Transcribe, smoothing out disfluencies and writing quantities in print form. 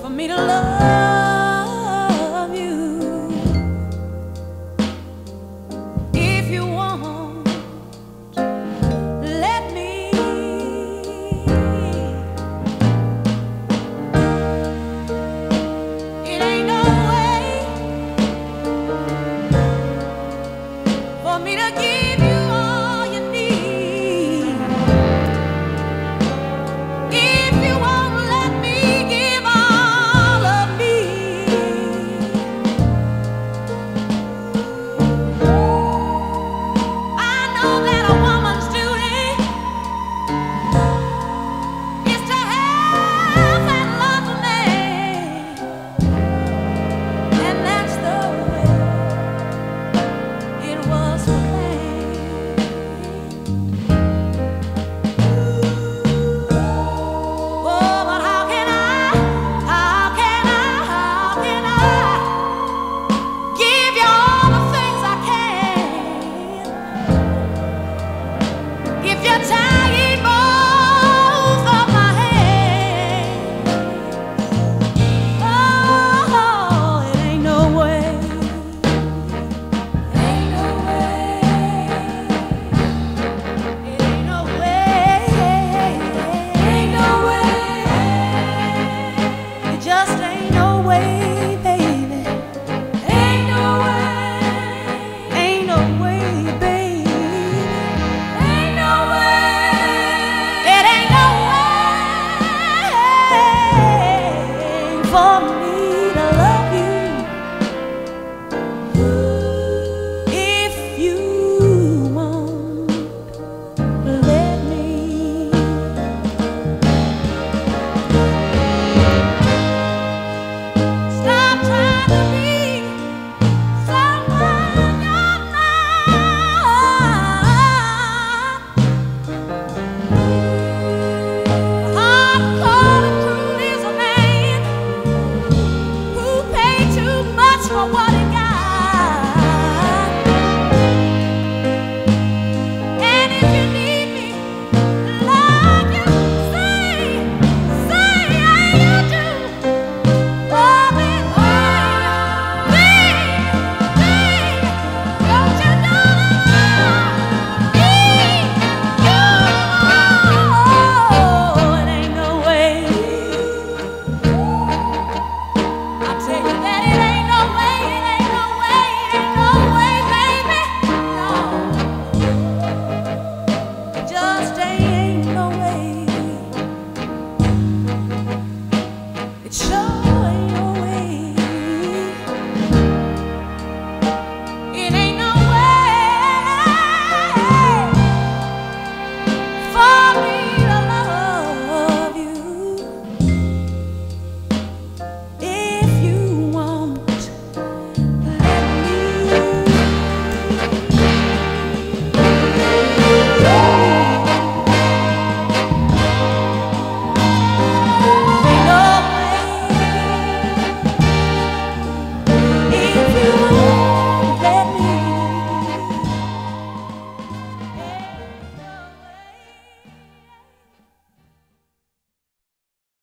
for me to love you. If you want, let me. It ain't no way for me to give you all you need. If you won't let me give all of me, I know that a woman's duty is to have and love a man, and that's the way it was for me. Oh, but how can I give you all the things I can if you're tying both of my hands? Oh, it ain't no way. Ain't no way. It ain't no way. Ain't no way. It just ain't no way, baby. Ain't no way. Ain't no way, baby. Ain't no way. It ain't no way for me to love you. If you won't let me. Stop trying to be someone you're not. Hard-cold and cruel is a man who paid too much for what he got. And if you need me, like you say you do, oh, baby, don't you know that it ain't no way. I tell you that it ain't no way, it ain't no way, ain't no way, baby. No, it just ain't no way. It sure